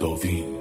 داوین.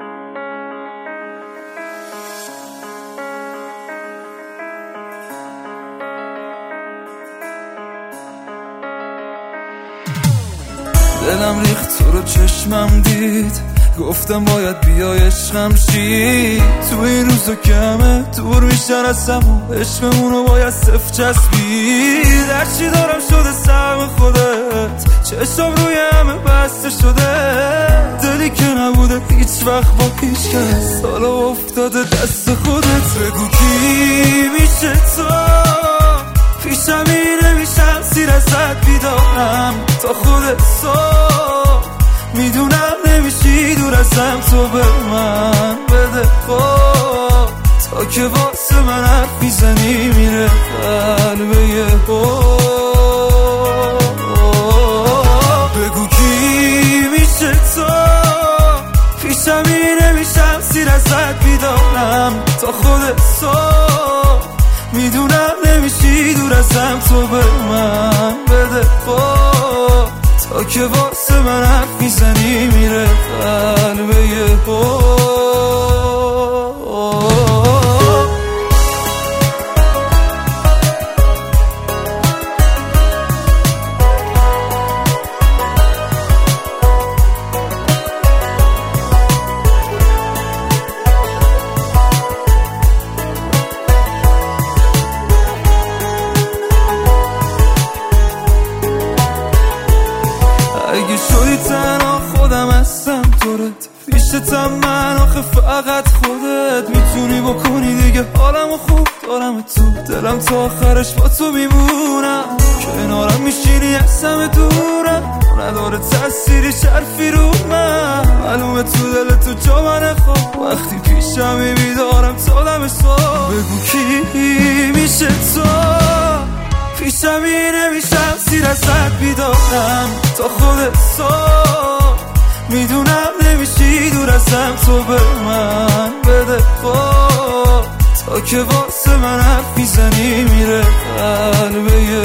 دلم ریخت تو رو چشمم دید، گفتم باید بیای عشقم شی. تو این روزا کمه دور میشن ازم و عشقمونو باید صفر چسبید. هرچی دارم شده سهم خودت، چشم روی همه بسته شده. دلی که نبوده هیچ وقت با هیچ کس، حالا افتاده دست خودت. بگو کی میشه تو، پیشم اینه میشم سیر ازت بیدارم تا خودت صبح. میدونم نمیشی دور ازم، تو به من بده خب، تا که واسه من حرف میزنی میره قلبه یه بگو کی میشه تو، پیشم اینه میشم سیر ازت بیدارم تا خودت صبح. میدونم نمیشی دور ازم، تو به من بده خب، تا که واسه من حرف میزنی میره قلبه یه اگه شدی تنها خودم هستم دورت، پیشتم من آخه فقط خودت میتونی بکنی دیگه. حالمو خوب دارم تو دلم، تا آخرش با تو میمونم. کنارم میشینی از همه دورم، نداره تأثیری شرفی رو من. معلومه تو دل تو جا منه خوب، وقتی پیشم بیدارم تا دم صبح. بگو کی میشه تو، پیشم اینه میشم سیر ازت بیدارم تا خودت صبح. میدونم نمیشی دور ازم، تو به من بده خب، تا که واسه من حرف میزنی میره قلبه یه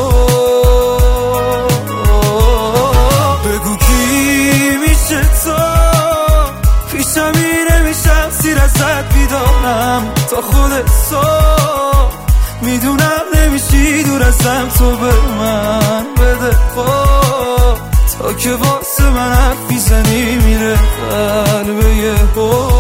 بگو کی میشه تو، پیشم اینه میشم سیر ازت بیدارم تا خودت صبح. میدونم نمیشی دور ازم، تو به من بده خب، تا که واسه من حرف میزنی میره قلبه یه